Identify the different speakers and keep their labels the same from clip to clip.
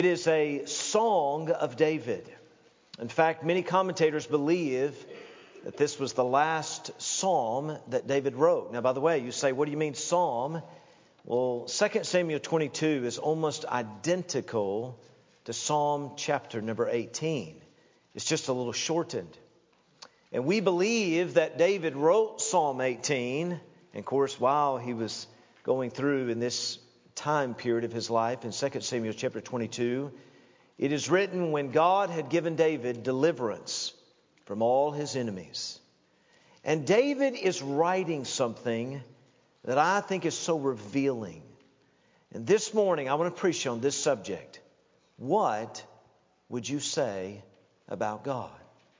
Speaker 1: It is a song of David. In fact, many commentators believe that this was the last psalm that David wrote. Now, by the way, you say, what do you mean psalm? Well, 2 Samuel 22 is almost identical to Psalm chapter number 18. It's just a little shortened. And we believe that David wrote Psalm 18, and of course, while he was going through in this time period of his life in 2 Samuel chapter 22, it is written when God had given David deliverance from all his enemies. And David is writing something that I think is so revealing. And this morning I want to preach on this subject. What would you say about God?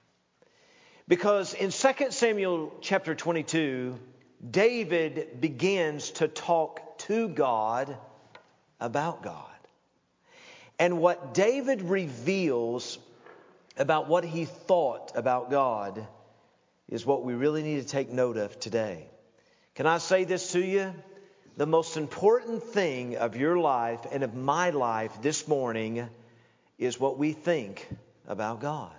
Speaker 1: Because in 2 Samuel chapter 22, David begins to talk to God about God. And what David reveals about what he thought about God is what we really need to take note of today. Can I say this to you? The most important thing of your life and of my life this morning is what we think about God.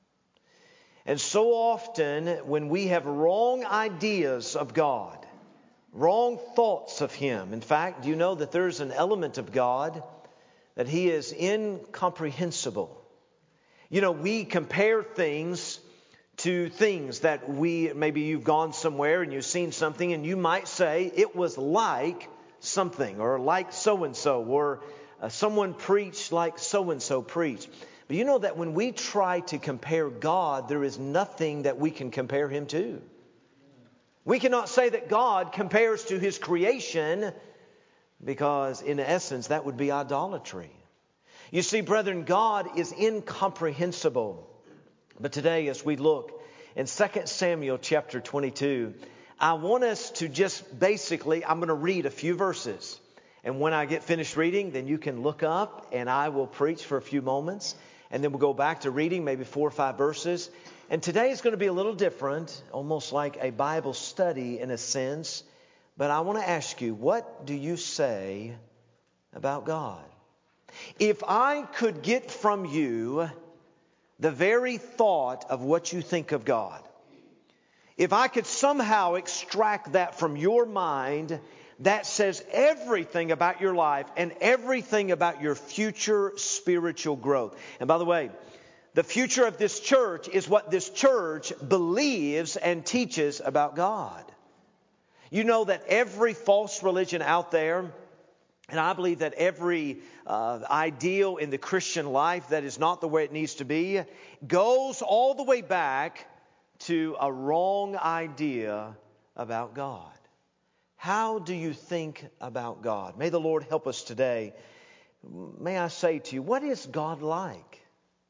Speaker 1: And so often when we have wrong ideas of God, wrong thoughts of Him. In fact, do you know that there's an element of God that He is incomprehensible? You know, we compare things to things that maybe you've gone somewhere and you've seen something and you might say it was like something or like so-and-so or someone preached like so-and-so preached. But you know that when we try to compare God, there is nothing that we can compare Him to. We cannot say that God compares to His creation because in essence that would be idolatry. You see, brethren, God is incomprehensible. But today as we look in 2 Samuel chapter 22, I want us to just basically, I'm going to read a few verses. And when I get finished reading, then you can look up and I will preach for a few moments. And then we'll go back to reading maybe 4 or 5 verses. And today is going to be a little different, almost like a Bible study in a sense. But I want to ask you, what do you say about God? If I could get from you the very thought of what you think of God, if I could somehow extract that from your mind, that says everything about your life and everything about your future spiritual growth. And by the way, the future of this church is what this church believes and teaches about God. You know that every false religion out there, and I believe that every ideal in the Christian life that is not the way it needs to be, goes all the way back to a wrong idea about God. How do you think about God? May the Lord help us today. May I say to you, what is God like?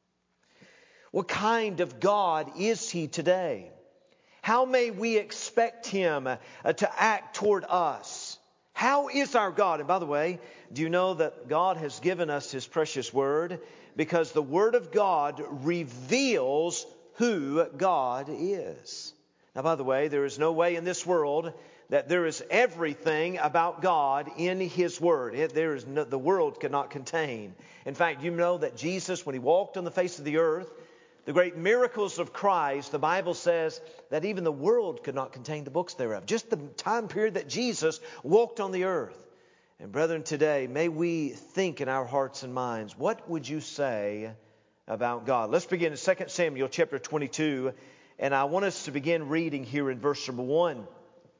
Speaker 1: What kind of God is He today? How may we expect Him to act toward us? How is our God? And by the way, do you know that God has given us His precious Word? Because the Word of God reveals who God is. Now, by the way, there is no way in this world that there is everything about God in His Word. The world cannot contain. In fact, you know that Jesus, when He walked on the face of the earth, the great miracles of Christ, the Bible says that even the world could not contain the books thereof. Just the time period that Jesus walked on the earth. And brethren, today, may we think in our hearts and minds, what would you say about God? Let's begin in 2 Samuel chapter 22. And I want us to begin reading here in verse number 1.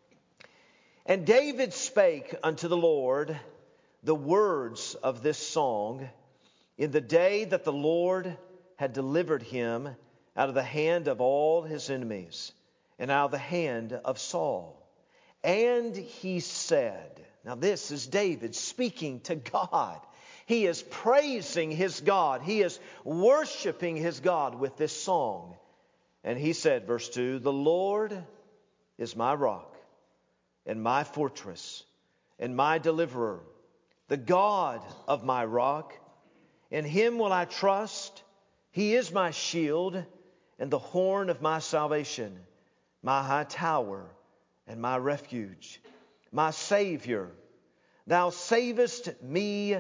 Speaker 1: And David spake unto the Lord the words of this song in the day that the Lord had delivered him out of the hand of all his enemies and out of the hand of Saul. And he said, now this is David speaking to God. He is praising his God. He is worshiping his God with this song. And he said, verse 2, the Lord is my rock and my fortress and my deliverer, the God of my rock. In Him will I trust. He is my shield and the horn of my salvation, my high tower and my refuge, my Savior. Thou savest me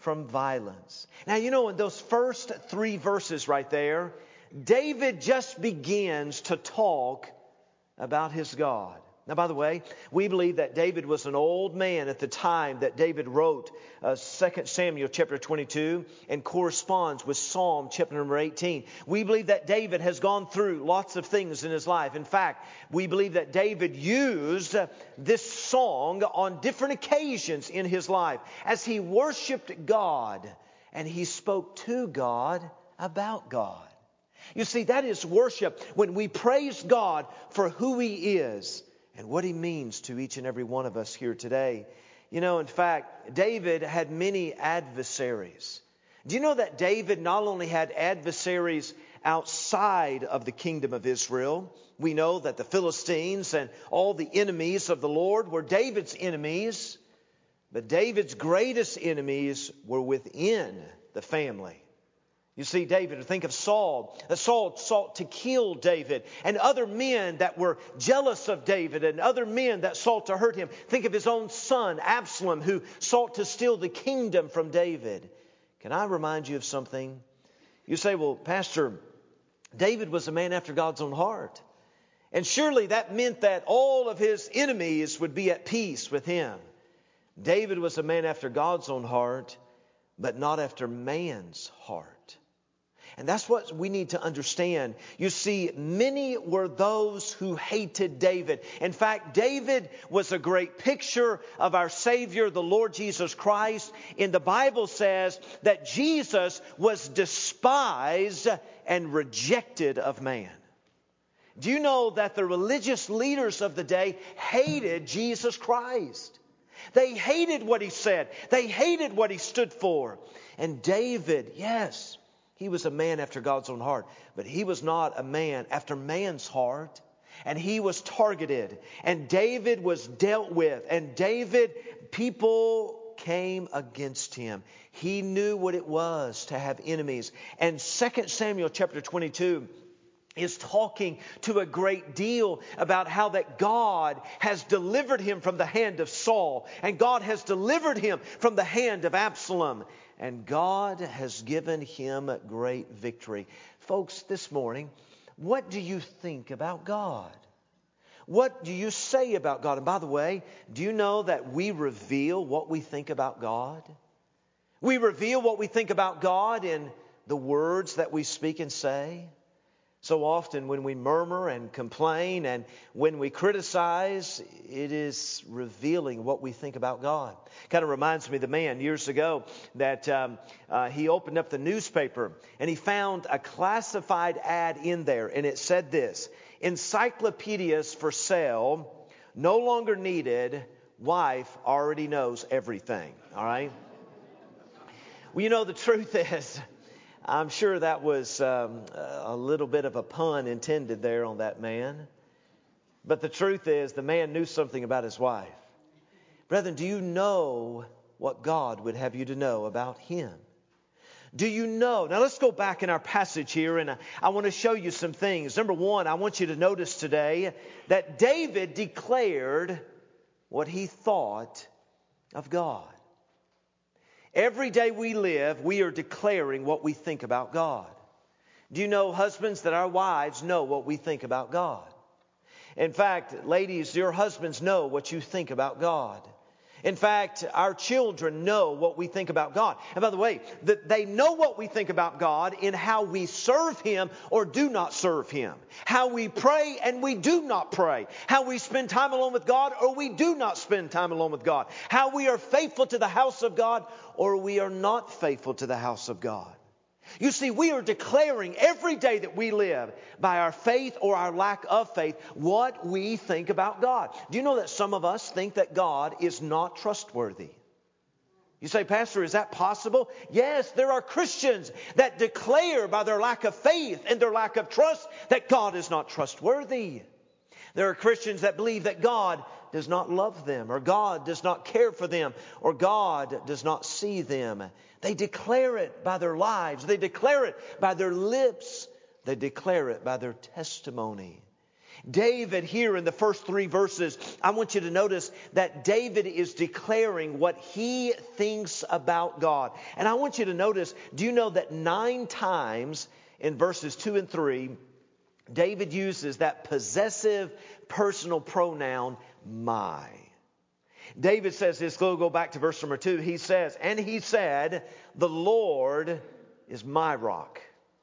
Speaker 1: from violence. Now, you know, in those first 3 verses right there, David just begins to talk about his God. Now, by the way, we believe that David was an old man at the time that David wrote 2 Samuel chapter 22 and corresponds with Psalm chapter number 18. We believe that David has gone through lots of things in his life. In fact, we believe that David used this song on different occasions in his life as he worshiped God and he spoke to God about God. You see, that is worship when we praise God for who He is and what He means to each and every one of us here today. You know, in fact, David had many adversaries. Do you know that David not only had adversaries outside of the kingdom of Israel? We know that the Philistines and all the enemies of the Lord were David's enemies. But David's greatest enemies were within the family. You see, David, think of Saul. Saul sought to kill David and other men that were jealous of David and other men that sought to hurt him. Think of his own son, Absalom, who sought to steal the kingdom from David. Can I remind you of something? You say, well, Pastor, David was a man after God's own heart. And surely that meant that all of his enemies would be at peace with him. David was a man after God's own heart, but not after man's heart. And that's what we need to understand. You see, many were those who hated David. In fact, David was a great picture of our Savior, the Lord Jesus Christ. And the Bible says that Jesus was despised and rejected of man. Do you know that the religious leaders of the day hated Jesus Christ? They hated what He said. They hated what He stood for. And David, yes, he was a man after God's own heart, but he was not a man after man's heart. And he was targeted, and David was dealt with, and people came against him. He knew what it was to have enemies. And 2 Samuel chapter 22 is talking to a great deal about how that God has delivered him from the hand of Saul, and God has delivered him from the hand of Absalom. And God has given him great victory. Folks, this morning, what do you think about God? What do you say about God? And by the way, do you know that we reveal what we think about God? We reveal what we think about God in the words that we speak and say. So often when we murmur and complain and when we criticize, it is revealing what we think about God. Kind of reminds me of the man years ago that he opened up the newspaper and he found a classified ad in there. And it said this: encyclopedias for sale, no longer needed, wife already knows everything. All right? Well, you know, the truth is, I'm sure that was a little bit of a pun intended there on that man. But the truth is, the man knew something about his wife. Brethren, do you know what God would have you to know about Him? Do you know? Now let's go back in our passage here, and I want to show you some things. Number one, I want you to notice today that David declared what he thought of God. Every day we live, we are declaring what we think about God. Do you know, husbands, that our wives know what we think about God? In fact, ladies, your husbands know what you think about God. In fact, our children know what we think about God. And by the way, they know what we think about God in how we serve Him or do not serve Him. How we pray and we do not pray. How we spend time alone with God or we do not spend time alone with God. How we are faithful to the house of God or we are not faithful to the house of God. You see, we are declaring every day that we live by our faith or our lack of faith what we think about God. Do you know that some of us think that God is not trustworthy? You say, Pastor, is that possible? Yes, there are Christians that declare by their lack of faith and their lack of trust that God is not trustworthy. There are Christians that believe that God does not love them, or God does not care for them, or God does not see them. They declare it by their lives. They declare it by their lips. They declare it by their testimony. David here in the first 3 verses, I want you to notice that David is declaring what he thinks about God. And I want you to notice, do you know that 9 times in verses 2 and 3, David uses that possessive personal pronoun, my. David says this, go back to verse number 2. He says, and he said, the Lord is my rock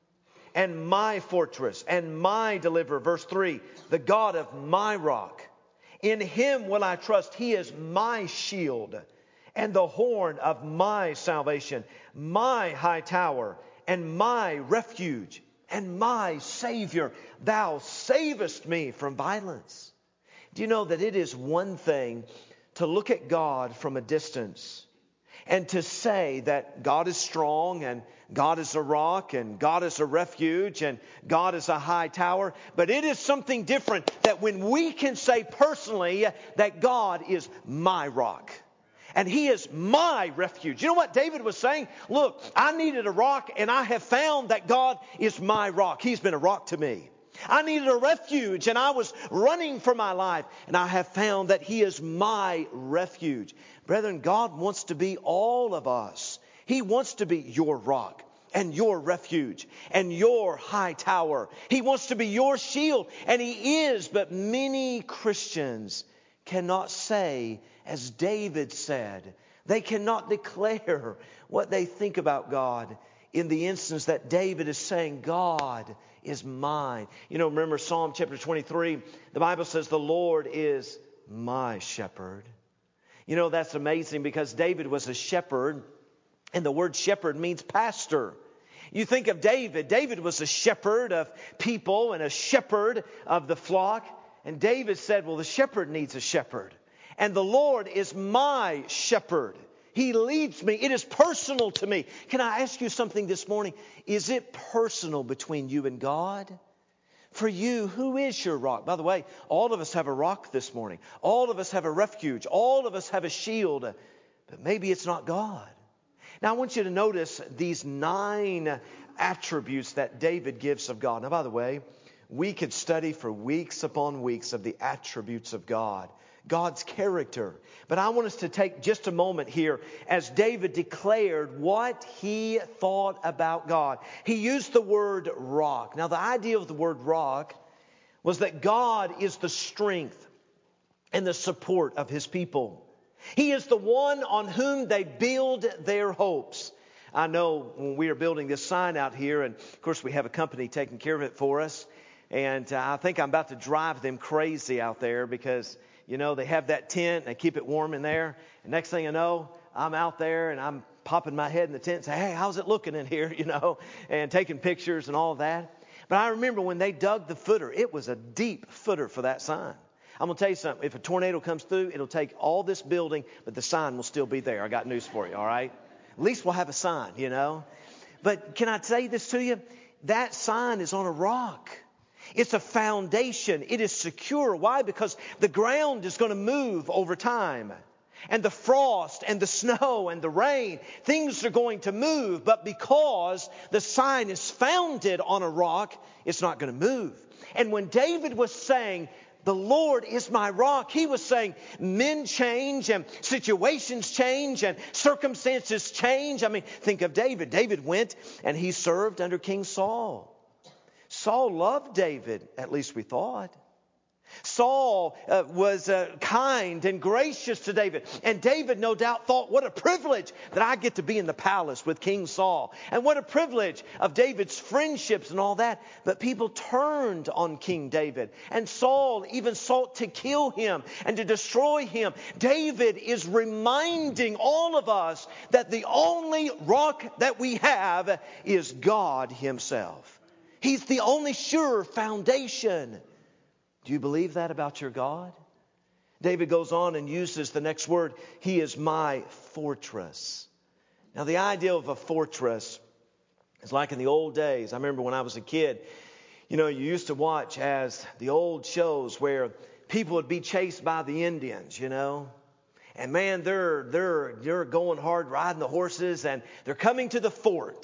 Speaker 1: and my fortress and my deliverer. Verse 3, the God of my rock. In him will I trust. He is my shield and the horn of my salvation, my high tower and my refuge and my Savior. Thou savest me from violence. Do you know that it is one thing to look at God from a distance and to say that God is strong and God is a rock and God is a refuge and God is a high tower. But it is something different that when we can say personally that God is my rock and He is my refuge. You know what David was saying? Look, I needed a rock and I have found that God is my rock. He's been a rock to me. I needed a refuge and I was running for my life and I have found that He is my refuge. Brethren, God wants to be all of us. He wants to be your rock and your refuge and your high tower. He wants to be your shield, and He is. But many Christians cannot say, as David said, they cannot declare what they think about God in the instance that David is saying, God is mine. You know, remember Psalm chapter 23, the Bible says, the Lord is my shepherd. You know, that's amazing because David was a shepherd, and the word shepherd means pastor. You think of David. David was a shepherd of people and a shepherd of the flock. And David said, well, the shepherd needs a shepherd. And the Lord is my shepherd. He leads me. It is personal to me. Can I ask you something this morning? Is it personal between you and God? For you, who is your rock? By the way, all of us have a rock this morning. All of us have a refuge. All of us have a shield. But maybe it's not God. Now, I want you to notice these 9 attributes that David gives of God. Now, by the way, we could study for weeks upon weeks of the attributes of God, God's character. But I want us to take just a moment here as David declared what he thought about God. He used the word rock. Now, the idea of the word rock was that God is the strength and the support of His people. He is the one on whom they build their hopes. I know when we are building this sign out here, and of course we have a company taking care of it for us, and I think I'm about to drive them crazy out there because, you know, they have that tent, they keep it warm in there, and next thing you know, I'm out there and I'm popping my head in the tent and say, hey, how's it looking in here, you know, and taking pictures and all that. But I remember when they dug the footer, it was a deep footer for that sign. I'm going to tell you something. If a tornado comes through, it'll take all this building, but the sign will still be there. I got news for you, all right? At least we'll have a sign, you know. But can I say this to you? That sign is on a rock. It's a foundation. It is secure. Why? Because the ground is going to move over time. And the frost and the snow and the rain, things are going to move. But because the sign is founded on a rock, it's not going to move. And when David was saying, the Lord is my rock, he was saying men change and situations change and circumstances change. I mean, think of David. David went and he served under King Saul. Saul loved David, at least we thought. Saul was kind and gracious to David. And David no doubt thought, what a privilege that I get to be in the palace with King Saul. And what a privilege of David's friendships and all that. But people turned on King David. And Saul even sought to kill him and to destroy him. David is reminding all of us that the only rock that we have is God Himself. He's the only sure foundation. Do you believe that about your God? David goes on and uses the next word. He is my fortress. Now, the idea of a fortress is like in the old days. I remember when I was a kid, you know, you used to watch as the old shows where people would be chased by the Indians, you know. And man, they're going hard riding the horses and they're coming to the fort.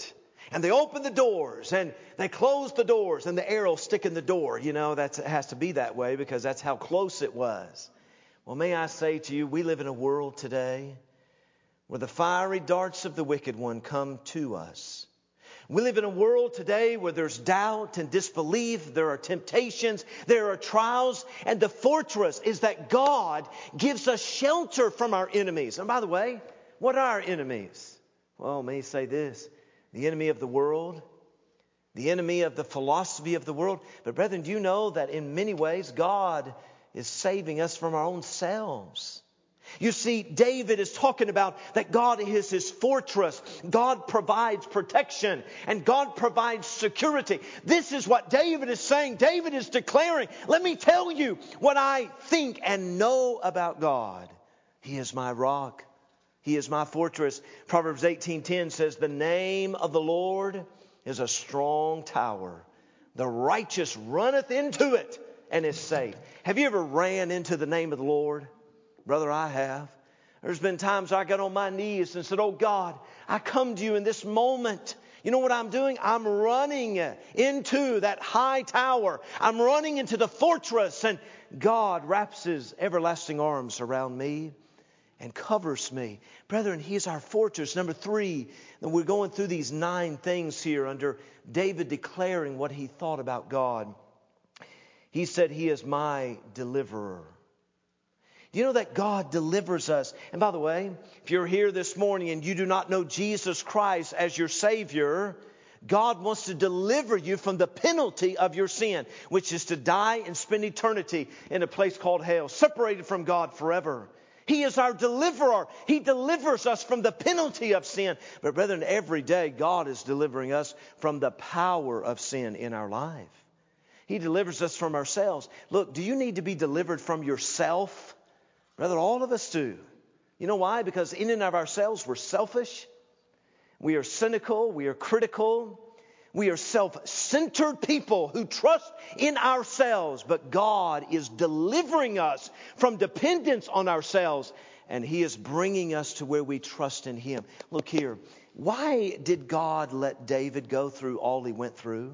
Speaker 1: And they open the doors and they close the doors and the arrow stick in the door. You know, it has to be that way because that's how close it was. Well, may I say to you, we live in a world today where the fiery darts of the wicked one come to us. We live in a world today where there's doubt and disbelief. There are temptations. There are trials. And the fortress is that God gives us shelter from our enemies. And by the way, what are our enemies? Well, may I say this. The enemy of the world. The enemy of the philosophy of the world. But brethren, do you know that in many ways God is saving us from our own selves? You see, David is talking about that God is his fortress. God provides protection and God provides security. This is what David is saying. David is declaring, let me tell you what I think and know about God. He is my rock. He is my fortress. Proverbs 18:10 says, the name of the Lord is a strong tower. The righteous runneth into it and is safe. Have you ever ran into the name of the Lord? Brother, I have. There's been times I got on my knees and said, oh God, I come to you in this moment. You know what I'm doing? I'm running into that high tower. I'm running into the fortress, and God wraps his everlasting arms around me and covers me. Brethren, he is our fortress. Number 3, and we're going through these 9 things here under David declaring what he thought about God. He said, he is my deliverer. Do you know that God delivers us? And by the way, if you're here this morning and you do not know Jesus Christ as your Savior, God wants to deliver you from the penalty of your sin, which is to die and spend eternity in a place called hell, separated from God forever. He is our deliverer. He delivers us from the penalty of sin. But brethren, every day God is delivering us from the power of sin in our life. He delivers us from ourselves. Look, do you need to be delivered from yourself? Brother, all of us do. You know why? Because in and of ourselves, we're selfish. We are cynical. We are critical. We are self-centered people who trust in ourselves. But God is delivering us from dependence on ourselves. And He is bringing us to where we trust in Him. Look here. Why did God let David go through all he went through?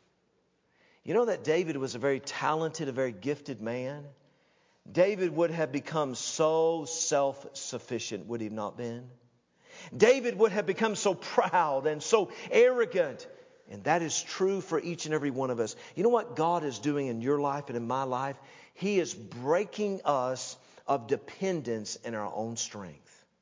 Speaker 1: You know that David was a very talented, a very gifted man. David would have become so self-sufficient, would he have not been? David would have become so proud and so arrogant. And that is true for each and every one of us. You know what God is doing in your life and in my life? He is breaking us of dependence in our own strength.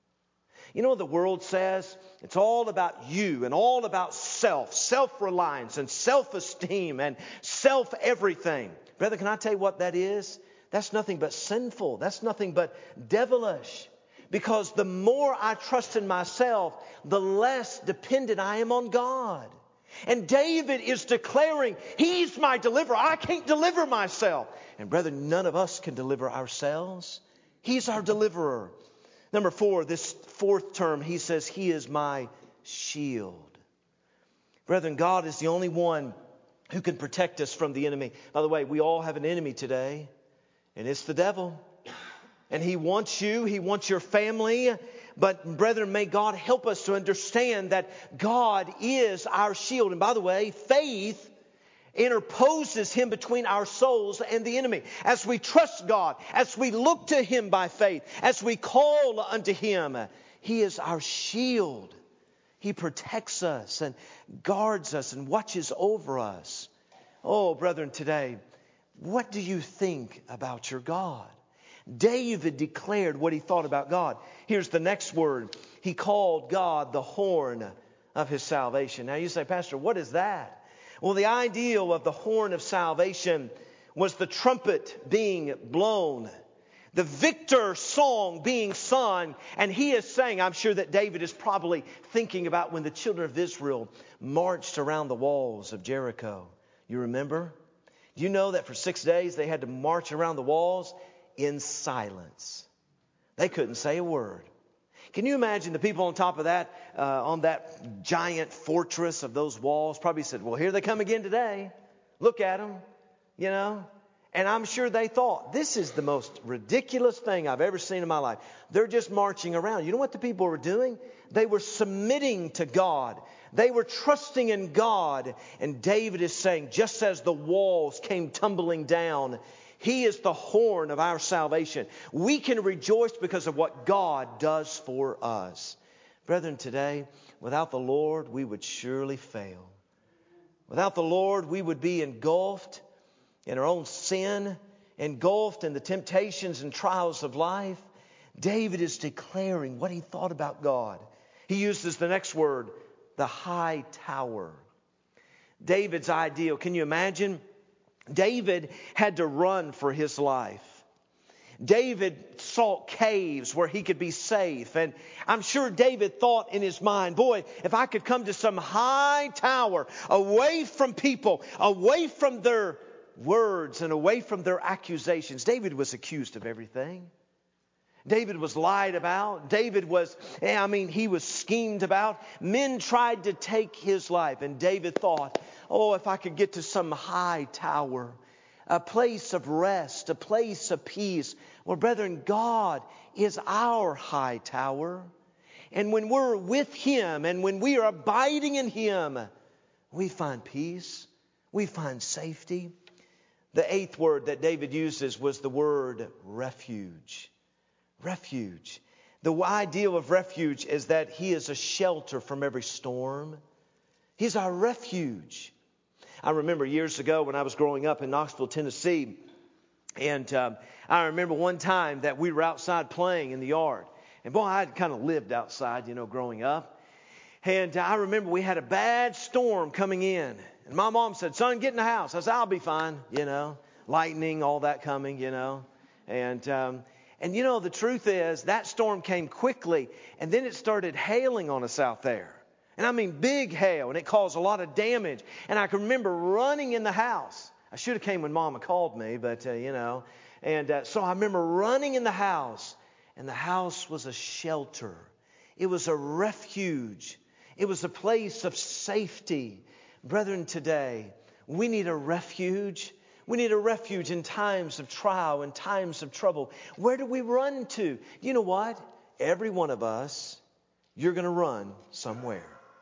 Speaker 1: You know what the world says? It's all about you and all about self-reliance and self-esteem and self-everything. Brother, can I tell you what that is? That's nothing but sinful. That's nothing but devilish. Because the more I trust in myself, the less dependent I am on God. And David is declaring, He's my deliverer. I can't deliver myself. And brethren, none of us can deliver ourselves. He's our deliverer. Number 4, this 4th term, he says, He is my shield. Brethren, God is the only one who can protect us from the enemy. By the way, we all have an enemy today. And it's the devil. And he wants you. He wants your family. But brethren, may God help us to understand that God is our shield. And by the way, faith interposes Him between our souls and the enemy. As we trust God, as we look to Him by faith, as we call unto Him, He is our shield. He protects us and guards us and watches over us. Oh, brethren, today, what do you think about your God? David declared what he thought about God. Here's the next word. He called God the horn of his salvation. Now you say, Pastor, what is that? Well, the ideal of the horn of salvation was the trumpet being blown, the victor song being sung. And he is saying, I'm sure that David is probably thinking about when the children of Israel marched around the walls of Jericho. You remember? Do you know that for 6 days they had to march around the walls in silence? They couldn't say a word. Can you imagine the people on top of that, on that giant fortress of those walls, probably said, well, here they come again today. Look at them, you know. And I'm sure they thought, this is the most ridiculous thing I've ever seen in my life. They're just marching around. You know what the people were doing? They were submitting to God. They were trusting in God. And David is saying, just as the walls came tumbling down, He is the horn of our salvation. We can rejoice because of what God does for us. Brethren, today, without the Lord, we would surely fail. Without the Lord, we would be engulfed in our own sin, engulfed in the temptations and trials of life. David is declaring what he thought about God. He uses the next word, the high tower. David's ideal. Can you imagine? David had to run for his life. David sought caves where he could be safe. And I'm sure David thought in his mind, boy, if I could come to some high tower, away from people, away from their words and away from their accusations. David was accused of everything. David was lied about. David was, he was schemed about. Men tried to take his life. And David thought, oh, if I could get to some high tower, a place of rest, a place of peace. Well, brethren, God is our high tower. And when we're with Him and when we are abiding in Him, we find peace. We find safety. The eighth word that David uses was the word refuge. Refuge. The ideal of refuge is that He is a shelter from every storm. He's our refuge. I remember years ago when I was growing up in Knoxville, Tennessee, and I remember one time that we were outside playing in the yard. And boy, I had kind of lived outside, growing up. And I remember we had a bad storm coming in. And my mom said, son, get in the house. I said, I'll be fine, lightning, all that coming, And the truth is that storm came quickly, and then it started hailing on us out there. And I mean big hail, and it caused a lot of damage. And I can remember running in the house. I should have came when Mama called me, but, so I remember running in the house, and the house was a shelter. It was a refuge. It was a place of safety. Brethren, today, we need a refuge. We need a refuge in times of trial and times of trouble. Where do we run to? You know what? Every one of us, you're going to run somewhere.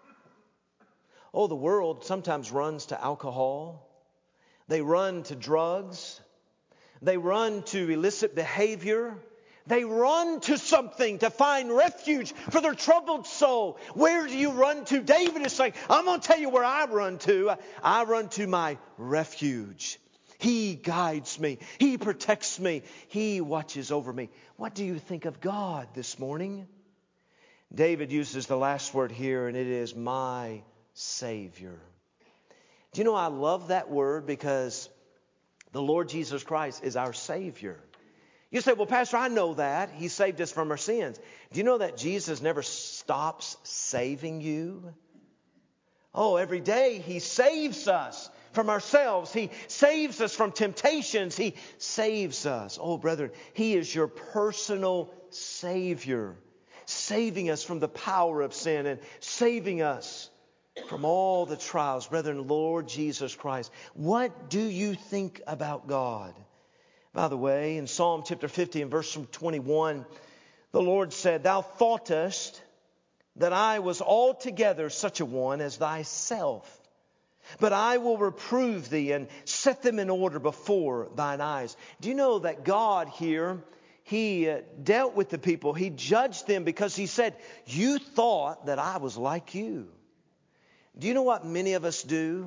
Speaker 1: Oh, the world sometimes runs to alcohol. They run to drugs. They run to illicit behavior. They run to something to find refuge for their troubled soul. Where do you run to? David is saying, I'm going to tell you where I run to. I run to my refuge. He guides me. He protects me. He watches over me. What do you think of God this morning? David uses the last word here, and it is my Savior. Do you know I love that word because the Lord Jesus Christ is our Savior. You say, well, Pastor, I know that. He saved us from our sins. Do you know that Jesus never stops saving you? Oh, every day He saves us from ourselves. He saves us from temptations. He saves us. Oh, brethren, He is your personal Savior, saving us from the power of sin and saving us from all the trials. Brethren, Lord Jesus Christ, what do you think about God? By the way, in Psalm chapter 50 and verse 21, the Lord said, Thou thoughtest that I was altogether such a one as thyself. But I will reprove thee and set them in order before thine eyes. Do you know that God here, He dealt with the people. He judged them because He said, you thought that I was like you. Do you know what many of us do?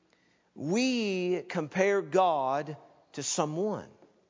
Speaker 1: We compare God to someone.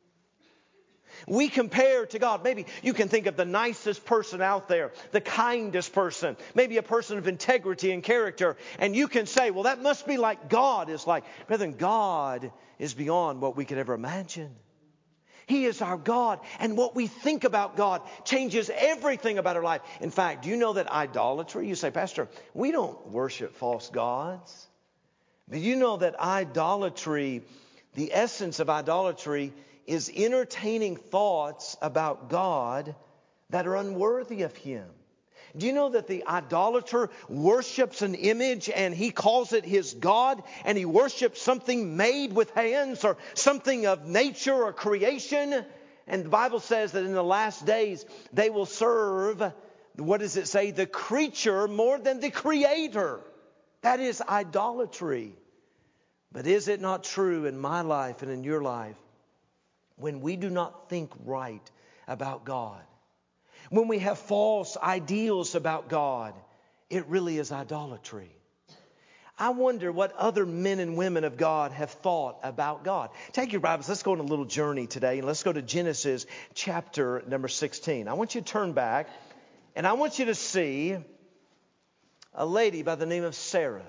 Speaker 1: We compare to God. Maybe you can think of the nicest person out there, the kindest person, maybe a person of integrity and character. And you can say, well, that must be like God is like. Brethren, God is beyond what we could ever imagine. He is our God. And what we think about God changes everything about our life. In fact, do you know that idolatry? You say, Pastor, we don't worship false gods. But you know that idolatry, the essence of idolatry is entertaining thoughts about God that are unworthy of Him. Do you know that the idolater worships an image and he calls it his God, and he worships something made with hands or something of nature or creation? And the Bible says that in the last days they will serve, what does it say? The creature more than the Creator. That is idolatry. But is it not true in my life and in your life, when we do not think right about God, when we have false ideals about God, it really is idolatry? I wonder what other men and women of God have thought about God. Take your Bibles. Let's go on a little journey today, and let's go to Genesis chapter number 16. I want you to turn back, and I want you to see a lady by the name of Sarah.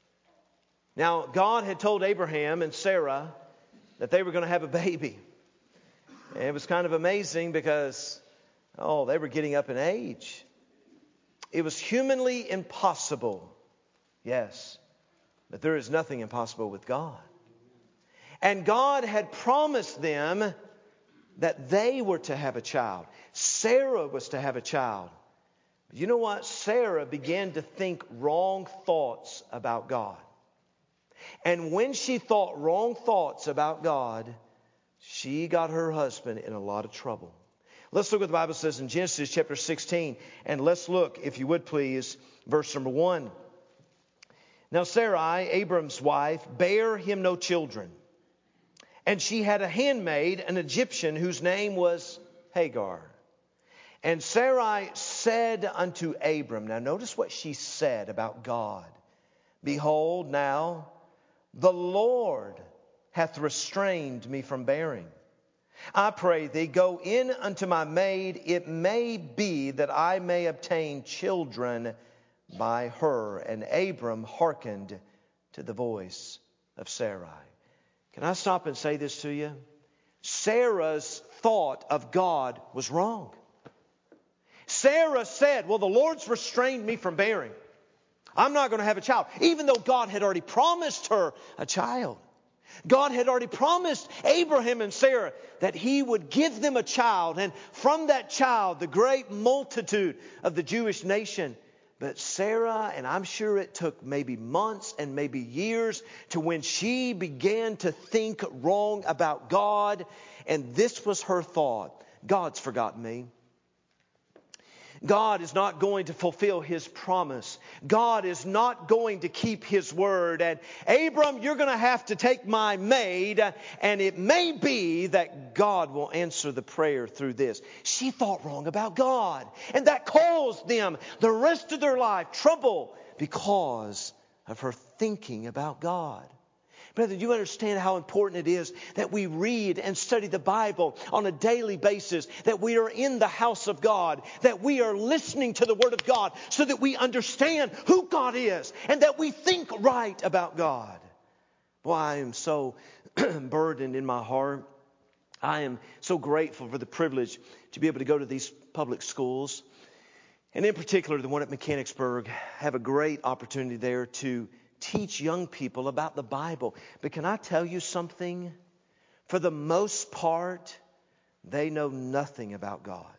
Speaker 1: Now, God had told Abraham and Sarah that they were going to have a baby. And it was kind of amazing because, they were getting up in age. It was humanly impossible. Yes, but there is nothing impossible with God. And God had promised them that they were to have a child. Sarah was to have a child. But you know what? Sarah began to think wrong thoughts about God. And when she thought wrong thoughts about God, she got her husband in a lot of trouble. Let's look what the Bible says in Genesis chapter 16. And let's look, if you would please, verse number 1. Now Sarai, Abram's wife, bare him no children. And she had a handmaid, an Egyptian, whose name was Hagar. And Sarai said unto Abram, now notice what she said about God. Behold, now the Lord hath restrained me from bearing. I pray thee, go in unto my maid. It may be that I may obtain children by her. And Abram hearkened to the voice of Sarai. Can I stop and say this to you? Sarah's thought of God was wrong. Sarah said, well, the Lord's restrained me from bearing. I'm not going to have a child, even though God had already promised her a child. God had already promised Abraham and Sarah that he would give them a child, and from that child, the great multitude of the Jewish nation. But Sarah, and I'm sure it took maybe months and maybe years to when she began to think wrong about God, and this was her thought: God's forgotten me. God is not going to fulfill His promise. God is not going to keep His word. And Abram, you're going to have to take my maid, and it may be that God will answer the prayer through this. She thought wrong about God, and that caused them the rest of their life trouble because of her thinking about God. Brother, do you understand how important it is that we read and study the Bible on a daily basis, that we are in the house of God, that we are listening to the Word of God so that we understand who God is and that we think right about God? Boy, I am so burdened in my heart. I am so grateful for the privilege to be able to go to these public schools. And in particular, the one at Mechanicsburg. Have a great opportunity there to teach young people about the Bible. But can I tell you something? For the most part, they know nothing about God.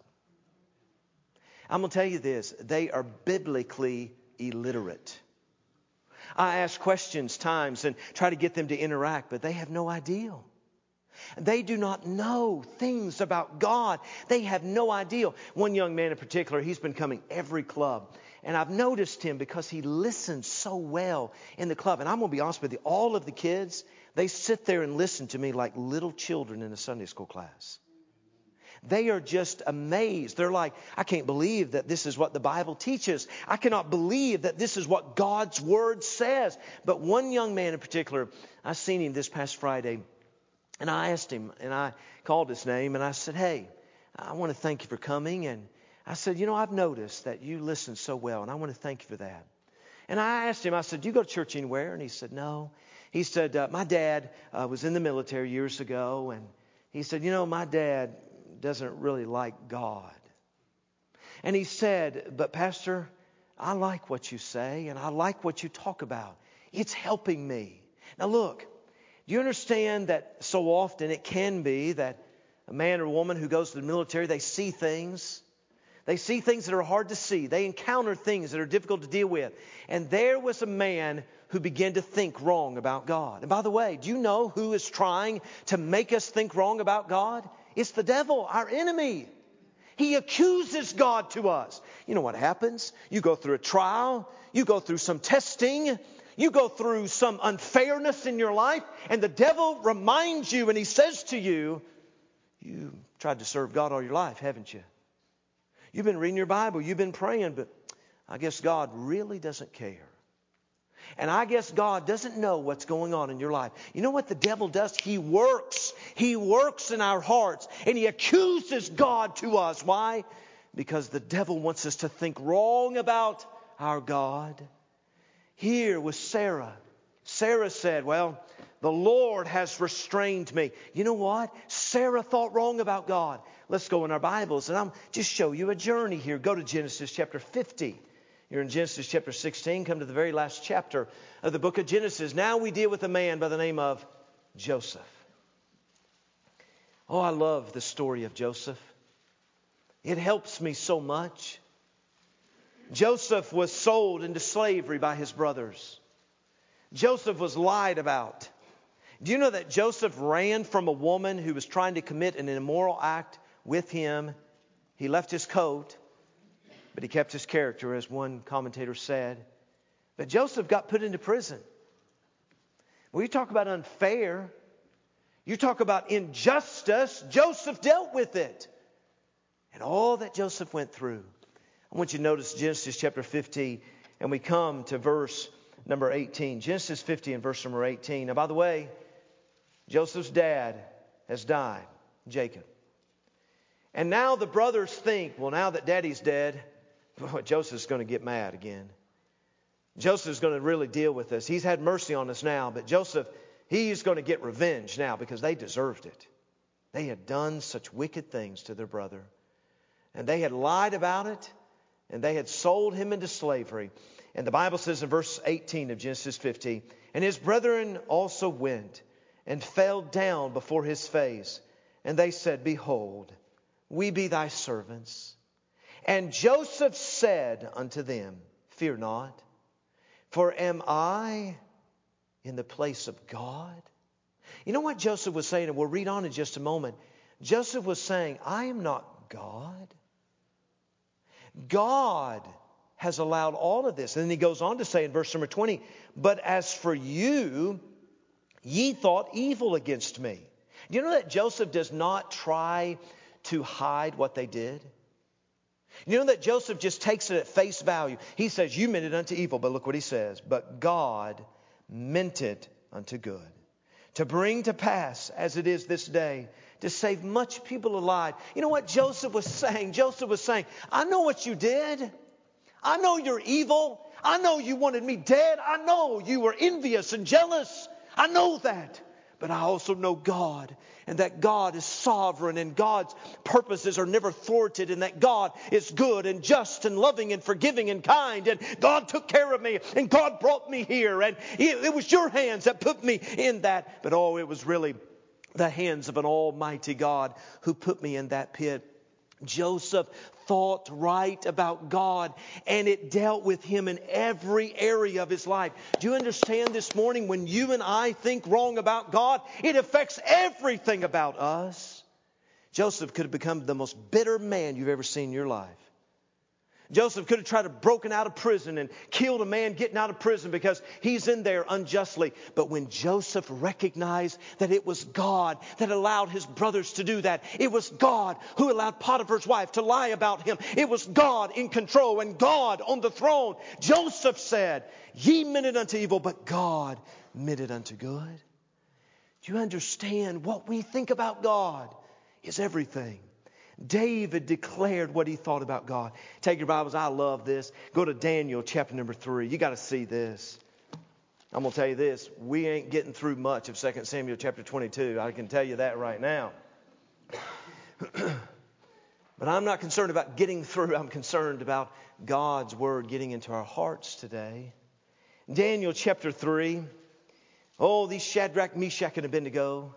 Speaker 1: I'm going to tell you this. They are biblically illiterate. I ask questions times and try to get them to interact, but they have no idea. They do not know things about God. They have no idea. One young man in particular, he's been coming every club. And I've noticed him because he listens so well in the club. And I'm going to be honest with you, all of the kids, they sit there and listen to me like little children in a Sunday school class. They are just amazed. They're like, I can't believe that this is what the Bible teaches. I cannot believe that this is what God's Word says. But one young man in particular, I seen him this past Friday. And I asked him, and I called his name, and I said, hey, I want to thank you for coming. And I said, I've noticed that you listen so well, and I want to thank you for that. And I asked him, I said, do you go to church anywhere? And he said, no. He said, my dad was in the military years ago, and he said, my dad doesn't really like God. And he said, but Pastor, I like what you say, and I like what you talk about. It's helping me. Now look, do you understand that so often it can be that a man or woman who goes to the military, they see things. They see things that are hard to see. They encounter things that are difficult to deal with. And there was a man who began to think wrong about God. And by the way, do you know who is trying to make us think wrong about God? It's the devil, our enemy. He accuses God to us. You know what happens? You go through a trial. You go through some testing. You go through some unfairness in your life, and the devil reminds you, and he says to you, you tried to serve God all your life, haven't you? You've been reading your Bible, you've been praying, but I guess God really doesn't care. And I guess God doesn't know what's going on in your life. You know what the devil does? He works. He works in our hearts, and he accuses God to us. Why? Because the devil wants us to think wrong about our God. Here with Sarah. Sarah said, well, the Lord has restrained me. You know what? Sarah thought wrong about God. Let's go in our Bibles, and I'll just show you a journey here. Go to Genesis chapter 50. You're in Genesis chapter 16. Come to the very last chapter of the book of Genesis. Now we deal with a man by the name of Joseph. Oh, I love the story of Joseph. It helps me so much. Joseph was sold into slavery by his brothers. Joseph was lied about. Do you know that Joseph ran from a woman who was trying to commit an immoral act with him? He left his coat, but he kept his character, as one commentator said. But Joseph got put into prison. When you talk about unfair, you talk about injustice, Joseph dealt with it. And all that Joseph went through. I want you to notice Genesis chapter 50, and we come to verse number 18. Genesis 50 and verse number 18. Now, by the way, Joseph's dad has died, Jacob. And now the brothers think, well, now that daddy's dead, Joseph's going to get mad again. Joseph's going to really deal with us. He's had mercy on us now, but Joseph, he's going to get revenge now because they deserved it. They had done such wicked things to their brother. And they had lied about it, and they had sold him into slavery. And the Bible says in verse 18 of Genesis 50, and his brethren also went and fell down before his face. And they said, behold, we be thy servants. And Joseph said unto them, fear not, for am I in the place of God? You know what Joseph was saying? And we'll read on in just a moment. Joseph was saying, I am not God. God has allowed all of this. And then he goes on to say in verse number 20, but as for you, ye thought evil against me. Do you know that Joseph does not try to hide what they did? You know that Joseph just takes it at face value. He says, you meant it unto evil. But look what he says. But God meant it unto good, to bring to pass as it is this day, to save much people alive. You know what Joseph was saying? Joseph was saying, I know what you did. I know you're evil. I know you wanted me dead. I know you were envious and jealous. I know that. But I also know God, and that God is sovereign, and God's purposes are never thwarted, and that God is good and just and loving and forgiving and kind, and God took care of me, and God brought me here, and it was your hands that put me in that. But it was really the hands of an almighty God who put me in that pit. Joseph thought right about God, and it dealt with him in every area of his life. Do you understand this morning, when you and I think wrong about God, it affects everything about us? Joseph could have become the most bitter man you've ever seen in your life. Joseph could have tried to broken out of prison and killed a man getting out of prison because he's in there unjustly. But when Joseph recognized that it was God that allowed his brothers to do that, it was God who allowed Potiphar's wife to lie about him. It was God in control and God on the throne. Joseph said, ye meant it unto evil, but God meant it unto good. Do you understand? What we think about God is everything. David declared what he thought about God. Take your Bibles. I love this. Go to Daniel chapter number 3. You got to see this. I'm going to tell you this. We ain't getting through much of 2 Samuel chapter 22. I can tell you that right now. But I'm not concerned about getting through. I'm concerned about God's word getting into our hearts today. Daniel chapter 3. Oh, these Shadrach, Meshach, and Abednego.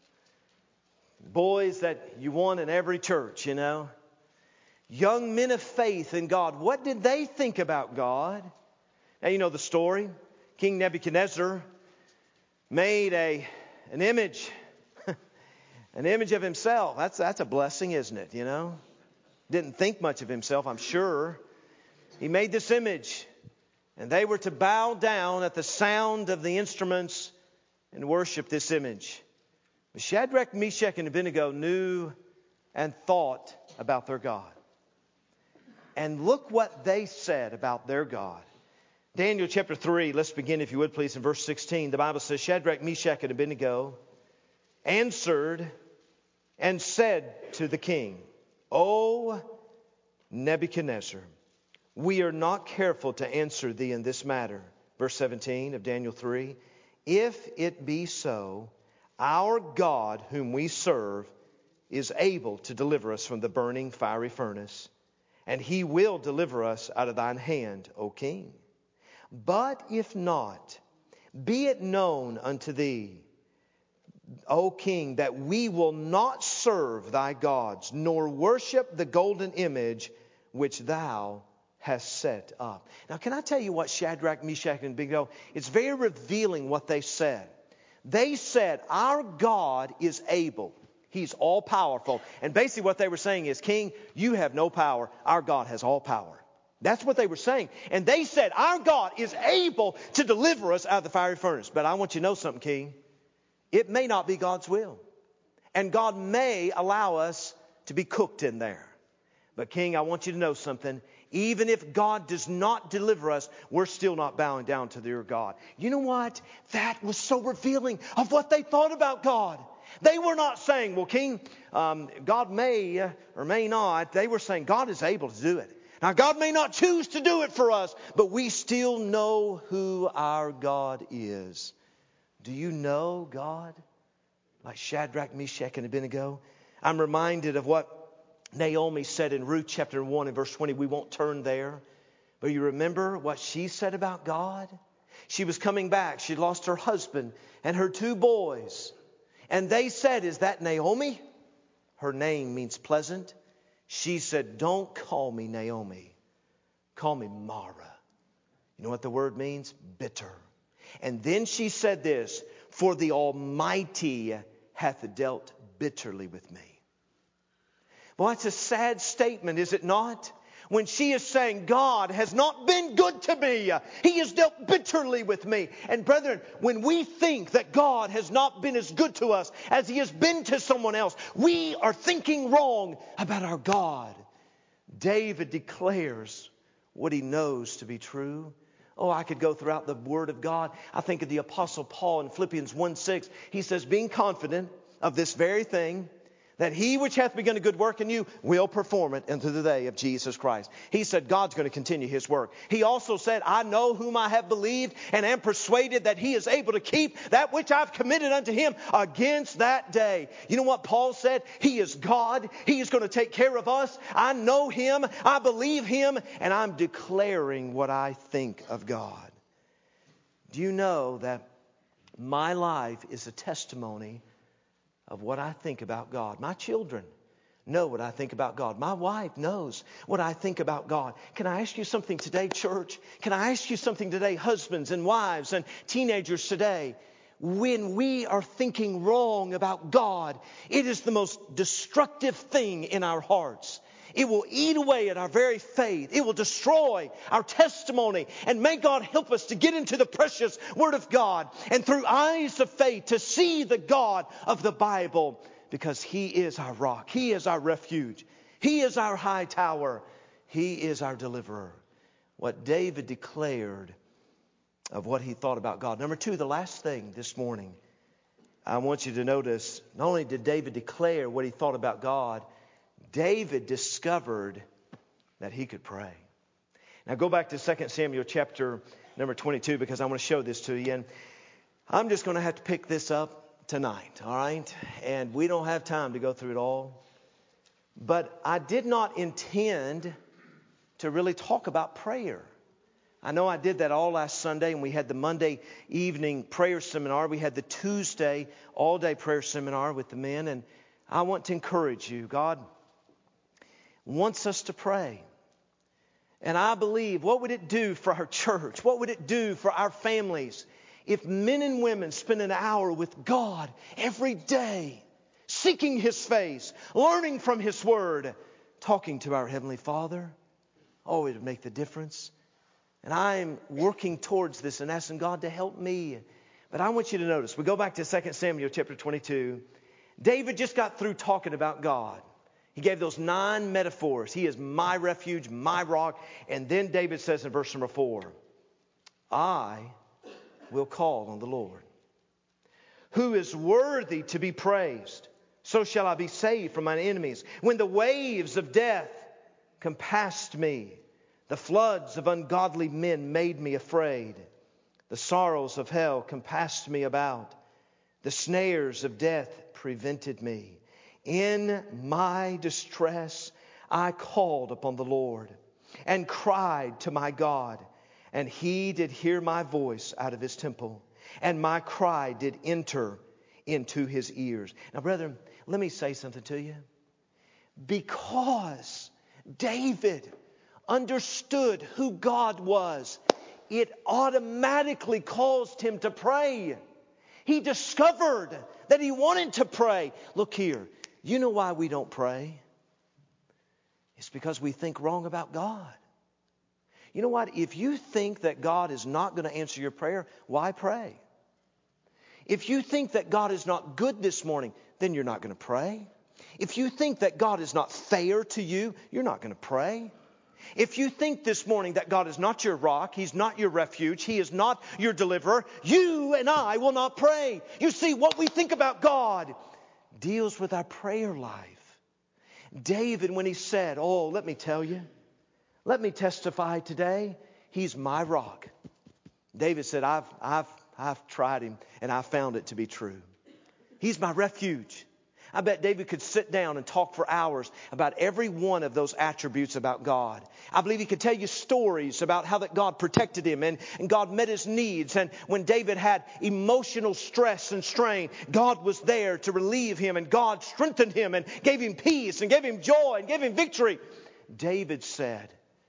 Speaker 1: Boys that you want in every church, you know. Young men of faith in God. What did they think about God? Now, you know the story. King Nebuchadnezzar made an image. An image of himself. That's a blessing, isn't it, you know? Didn't think much of himself, I'm sure. He made this image. And they were to bow down at the sound of the instruments and worship this image. But Shadrach, Meshach, and Abednego knew and thought about their God. And look what they said about their God. Daniel chapter 3, let's begin if you would please in verse 16. The Bible says, Shadrach, Meshach, and Abednego answered and said to the king, O Nebuchadnezzar, we are not careful to answer thee in this matter. Verse 17 of Daniel 3. If it be so, our God whom we serve is able to deliver us from the burning fiery furnace, and he will deliver us out of thine hand, O king. But if not, be it known unto thee, O king, that we will not serve thy gods, nor worship the golden image which thou hast set up. Now, can I tell you what Shadrach, Meshach, and Abednego, it's very revealing what they said. They said, our God is able. He's all powerful. And basically what they were saying is, King, you have no power. Our God has all power. That's what they were saying. And they said, our God is able to deliver us out of the fiery furnace. But I want you to know something, King. It may not be God's will. And God may allow us to be cooked in there. But King, I want you to know something. Even if God does not deliver us, we're still not bowing down to your God. You know what? That was so revealing of what they thought about God. They were not saying, well, King, God may or may not. They were saying God is able to do it. Now, God may not choose to do it for us, but we still know who our God is. Do you know God? Like Shadrach, Meshach, and Abednego. I'm reminded of what Naomi said in Ruth chapter 1 and verse 20. We won't turn there. But you remember what she said about God? She was coming back. She'd lost her husband and her 2 boys. And they said, is that Naomi? Her name means pleasant. She said, don't call me Naomi. Call me Mara. You know what the word means? Bitter. And then she said this, for the Almighty hath dealt bitterly with me. Well, that's a sad statement, is it not? When she is saying, God has not been good to me. He has dealt bitterly with me. And brethren, when we think that God has not been as good to us as He has been to someone else, we are thinking wrong about our God. David declares what he knows to be true. Oh, I could go throughout the Word of God. I think of the Apostle Paul in Philippians 1:6. He says, being confident of this very thing, that he which hath begun a good work in you will perform it unto the day of Jesus Christ. He said God's going to continue His work. He also said, I know whom I have believed and am persuaded that He is able to keep that which I've committed unto Him against that day. You know what Paul said? He is God. He is going to take care of us. I know Him. I believe Him. And I'm declaring what I think of God. Do you know that my life is a testimony of what I think about God? My children know what I think about God. My wife knows what I think about God. Can I ask you something today, church? Can I ask you something today, husbands and wives and teenagers today? When we are thinking wrong about God, it is the most destructive thing in our hearts. It will eat away at our very faith. It will destroy our testimony. And may God help us to get into the precious Word of God and through eyes of faith to see the God of the Bible, because He is our rock. He is our refuge. He is our high tower. He is our deliverer. What David declared of what he thought about God. Number 2, the last thing this morning, I want you to notice, not only did David declare what he thought about God, David discovered that he could pray. Now go back to 2 Samuel chapter number 22, because I want to show this to you. And I'm just going to have to pick this up tonight, all right? And we don't have time to go through it all. But I did not intend to really talk about prayer. I know I did that all last Sunday, and we had the Monday evening prayer seminar. We had the Tuesday all-day prayer seminar with the men. And I want to encourage you. God wants us to pray. And I believe, what would it do for our church? What would it do for our families if men and women spend an hour with God every day, seeking His face, learning from His Word, talking to our Heavenly Father? Oh, it would make the difference. And I'm working towards this and asking God to help me. But I want you to notice, we go back to 2 Samuel chapter 22. David just got through talking about God. He gave those 9 metaphors. He is my refuge, my rock. And then David says in verse number 4, I will call on the Lord, who is worthy to be praised. So shall I be saved from mine enemies. When the waves of death compassed me, the floods of ungodly men made me afraid. The sorrows of hell compassed me about. The snares of death prevented me. In my distress, I called upon the Lord and cried to my God. And he did hear my voice out of his temple. And my cry did enter into his ears. Now, brethren, let me say something to you. Because David understood who God was, it automatically caused him to pray. He discovered that he wanted to pray. Look here, you know why we don't pray? It's because we think wrong about God. You know what? If you think that God is not going to answer your prayer, why pray? If you think that God is not good this morning, then you're not going to pray. If you think that God is not fair to you, you're not going to pray. If you think this morning that God is not your rock, He's not your refuge, He is not your deliverer, you and I will not pray. You see, what we think about God deals with our prayer life. David, when he said, oh, let me tell you, let me testify today, He's my rock. David said, I've tried Him and I found it to be true. He's my refuge. I bet David could sit down and talk for hours about every one of those attributes about God. I believe he could tell you stories about how that God protected him and God met his needs. And when David had emotional stress and strain, God was there to relieve him, and God strengthened him and gave him peace and gave him joy and gave him victory. David said,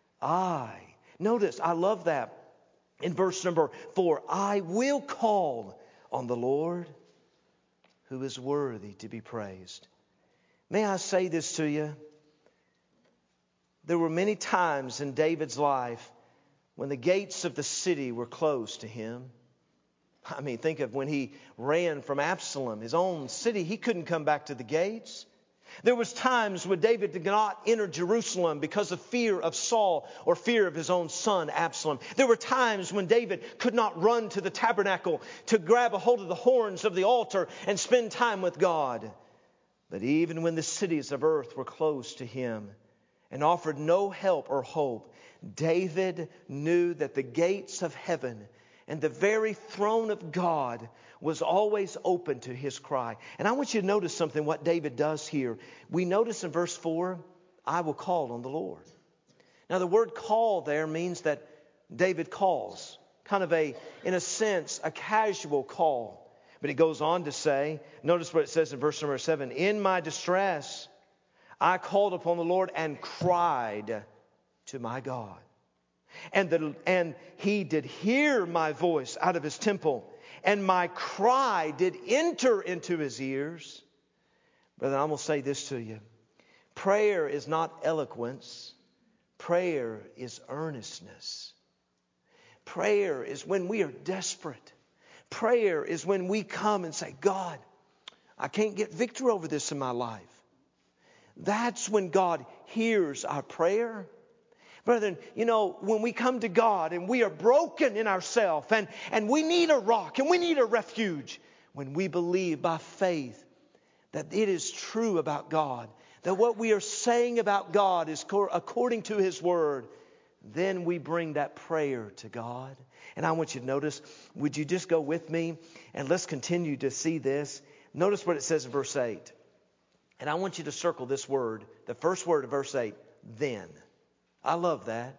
Speaker 1: notice, I love that in verse number 4, I will call on the Lord, who is worthy to be praised. May I say this to you? There were many times in David's life when the gates of the city were closed to him. I mean, think of when he ran from Absalom, his own city. He couldn't come back to the gates. There was times when David did not enter Jerusalem because of fear of Saul or fear of his own son Absalom. There were times when David could not run to the tabernacle to grab a hold of the horns of the altar and spend time with God. But even when the cities of earth were closed to him and offered no help or hope, David knew that the gates of heaven and the very throne of God was always open to his cry. And I want you to notice something, what David does here. We notice in verse 4, I will call on the Lord. Now the word call there means that David calls. Kind of in a sense, a casual call. But he goes on to say, notice what it says in verse number 7, in my distress, I called upon the Lord and cried to my God. And he did hear my voice out of his temple, and my cry did enter into his ears. Brother, I'm going to say this to you. Prayer is not eloquence. Prayer is earnestness. Prayer is when we are desperate. Prayer is when we come and say, God, I can't get victory over this in my life. That's when God hears our prayer. Brethren, when we come to God and we are broken in ourselves and we need a rock and we need a refuge, when we believe by faith that it is true about God, that what we are saying about God is according to His Word, then we bring that prayer to God. And I want you to notice, would you just go with me and let's continue to see this. Notice what it says in verse 8. And I want you to circle this word, the first word of verse 8, then. I love that.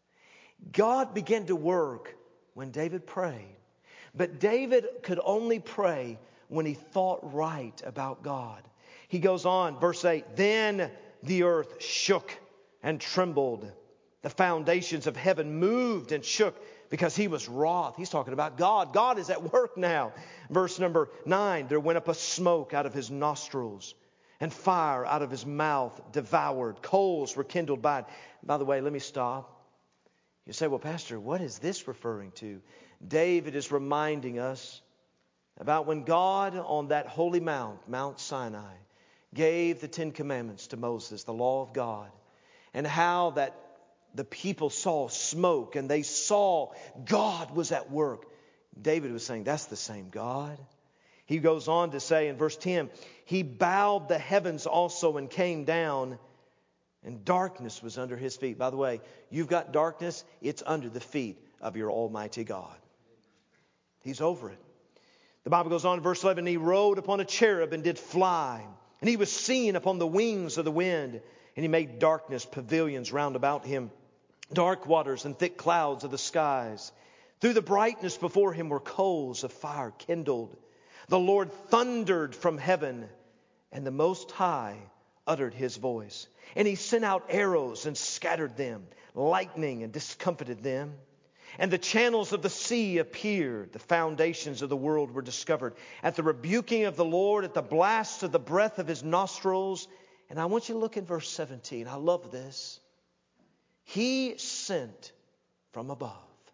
Speaker 1: God began to work when David prayed. But David could only pray when he thought right about God. He goes on, verse 8, then the earth shook and trembled. The foundations of heaven moved and shook because he was wroth. He's talking about God. God is at work now. Verse number 9, there went up a smoke out of his nostrils, and fire out of his mouth devoured. Coals were kindled by it. By the way, let me stop. You say, well, Pastor, what is this referring to? David is reminding us about when God on that holy mount, Mount Sinai, gave the 10 Commandments to Moses, the law of God, and how that the people saw smoke and they saw God was at work. David was saying, that's the same God. He goes on to say in verse 10, He bowed the heavens also and came down, and darkness was under His feet. By the way, you've got darkness, it's under the feet of your Almighty God. He's over it. The Bible goes on in verse 11, He rode upon a cherub and did fly, and He was seen upon the wings of the wind, and He made darkness pavilions round about Him, dark waters and thick clouds of the skies. Through the brightness before Him were coals of fire kindled. The Lord thundered from heaven, and the Most High uttered His voice. And He sent out arrows and scattered them, lightning and discomfited them. And the channels of the sea appeared. The foundations of the world were discovered. At the rebuking of the Lord, at the blast of the breath of His nostrils. And I want you to look in verse 17. I love this. He sent from above.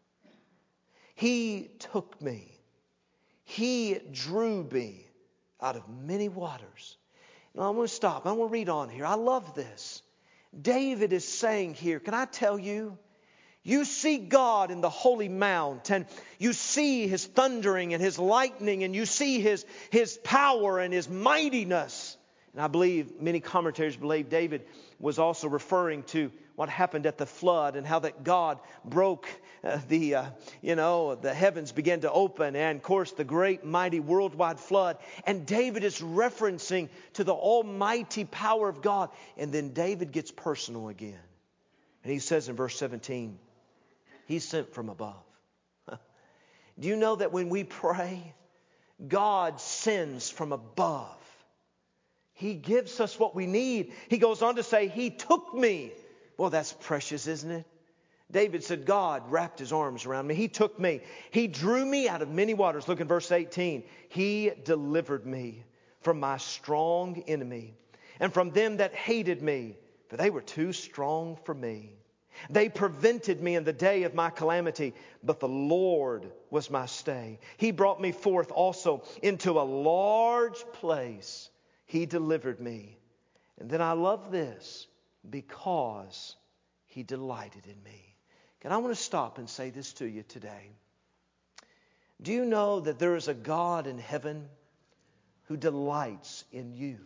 Speaker 1: He took me. He drew me out of many waters. Now I'm going to stop. I'm going to read on here. I love this. David is saying here, can I tell you? You see God in the holy mount, and you see His thundering and His lightning, and you see His power and His mightiness. And I believe many commentators believe David was also referring to what happened at the flood and how that God broke the heavens began to open, and of course the great mighty worldwide flood. And David is referencing to the almighty power of God. And then David gets personal again. And he says in verse 17, He sent from above. Do you know that when we pray, God sends from above? He gives us what we need. He goes on to say, He took me. Well, that's precious, isn't it? David said, God wrapped His arms around me. He took me. He drew me out of many waters. Look in verse 18. He delivered me from my strong enemy and from them that hated me, for they were too strong for me. They prevented me in the day of my calamity, but the Lord was my stay. He brought me forth also into a large place. He delivered me. And then I love this, because He delighted in me. And I want to stop and say this to you today. Do you know that there is a God in heaven who delights in you?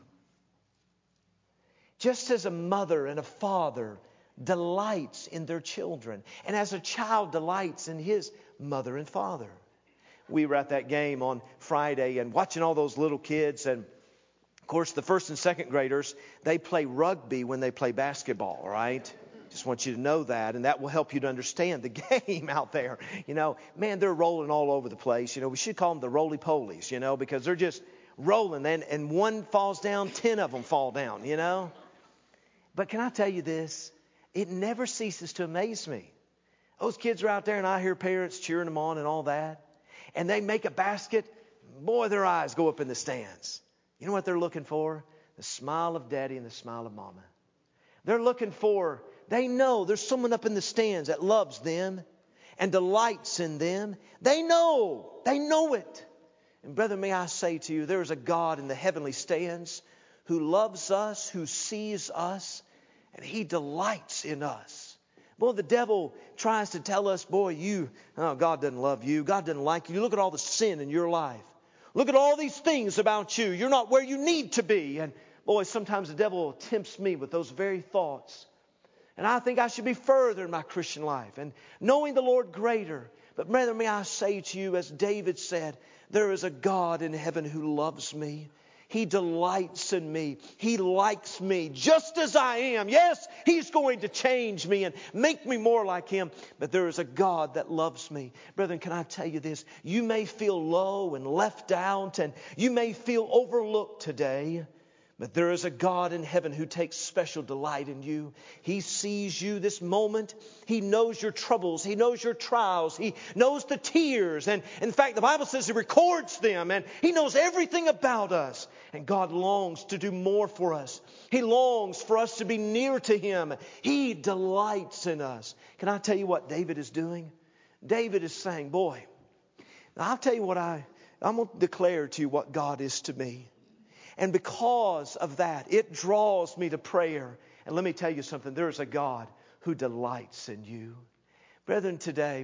Speaker 1: Just as a mother and a father delights in their children, and as a child delights in his mother and father. We were at that game on Friday and watching all those little kids, and of course the first and second graders, they play rugby when they play basketball, right? Just want you to know that, and that will help you to understand the game out there. Man, they're rolling all over the place. We should call them the roly-polies, because they're just rolling. And one falls down, 10 of them fall down, But can I tell you this? It never ceases to amaze me. Those kids are out there, and I hear parents cheering them on and all that. And they make a basket. Boy, their eyes go up in the stands. You know what they're looking for? The smile of Daddy and the smile of Mama. They're looking for... They know there's someone up in the stands that loves them and delights in them. They know it. And brother, may I say to you, there is a God in the heavenly stands who loves us, who sees us, and He delights in us. Boy, the devil tries to tell us, God doesn't love you. God doesn't like you. Look at all the sin in your life. Look at all these things about you. You're not where you need to be. And boy, sometimes the devil tempts me with those very thoughts. And I think I should be further in my Christian life and knowing the Lord greater. But brother, may I say to you, as David said, there is a God in heaven who loves me. He delights in me. He likes me just as I am. Yes, He's going to change me and make me more like Him. But there is a God that loves me. Brethren, can I tell you this? You may feel low and left out, and you may feel overlooked today. But there is a God in heaven who takes special delight in you. He sees you this moment. He knows your troubles. He knows your trials. He knows the tears. And in fact, the Bible says He records them. And He knows everything about us. And God longs to do more for us. He longs for us to be near to Him. He delights in us. Can I tell you what David is doing? David is saying, boy, I'll tell you what I'm going to declare to you what God is to me. And because of that, it draws me to prayer. And let me tell you something. There is a God who delights in you. Brethren, today,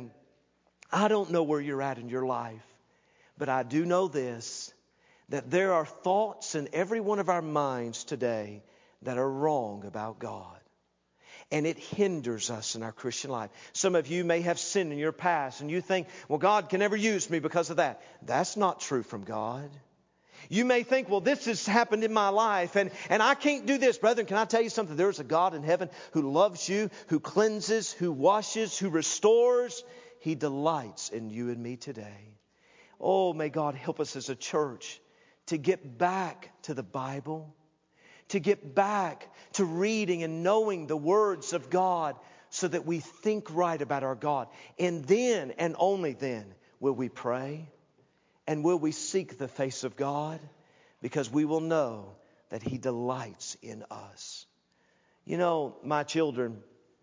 Speaker 1: I don't know where you're at in your life. But I do know this, that there are thoughts in every one of our minds today that are wrong about God. And it hinders us in our Christian life. Some of you may have sinned in your past and you think, well, God can never use me because of that. That's not true from God. You may think, well, this has happened in my life and I can't do this. Brethren, can I tell you something? There's a God in heaven who loves you, who cleanses, who washes, who restores. He delights in you and me today. Oh, may God help us as a church to get back to the Bible, to get back to reading and knowing the words of God so that we think right about our God. And then, and only then, will we pray. And will we seek the face of God? Because we will know that He delights in us. You know, my children,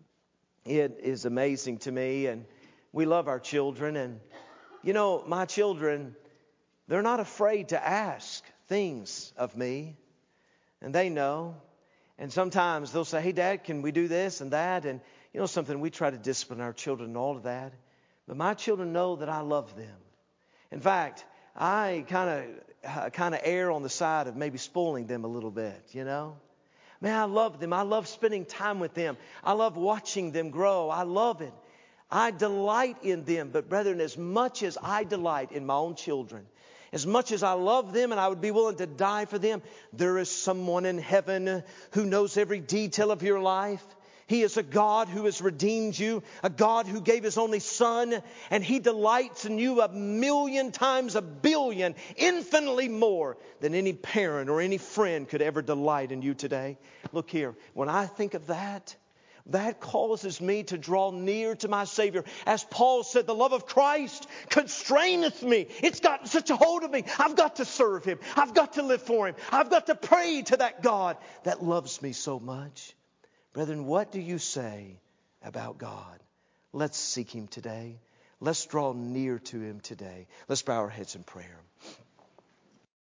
Speaker 1: it is amazing to me. And we love our children. And, you know, my children, they're not afraid to ask things of me. And they know. And sometimes they'll say, hey, Dad, can we do this and that? And, you know something, we try to discipline our children and all of that. But my children know that I love them. In fact, I kind of err on the side of maybe spoiling them a little bit, you know. Man, I love them. I love spending time with them. I love watching them grow. I love it. I delight in them. But brethren, as much as I delight in my own children, as much as I love them and I would be willing to die for them, there is someone in heaven who knows every detail of your life. He is a God who has redeemed you, a God who gave His only Son, and He delights in you 1,000,000 times 1,000,000,000, infinitely more than any parent or any friend could ever delight in you today. Look here, when I think of that, that causes me to draw near to my Savior. As Paul said, the love of Christ constraineth me. It's gotten such a hold of me. I've got to serve Him. I've got to live for Him. I've got to pray to that God that loves me so much. Brethren, what do you say about God? Let's seek Him today. Let's draw near to Him today. Let's bow our heads in prayer.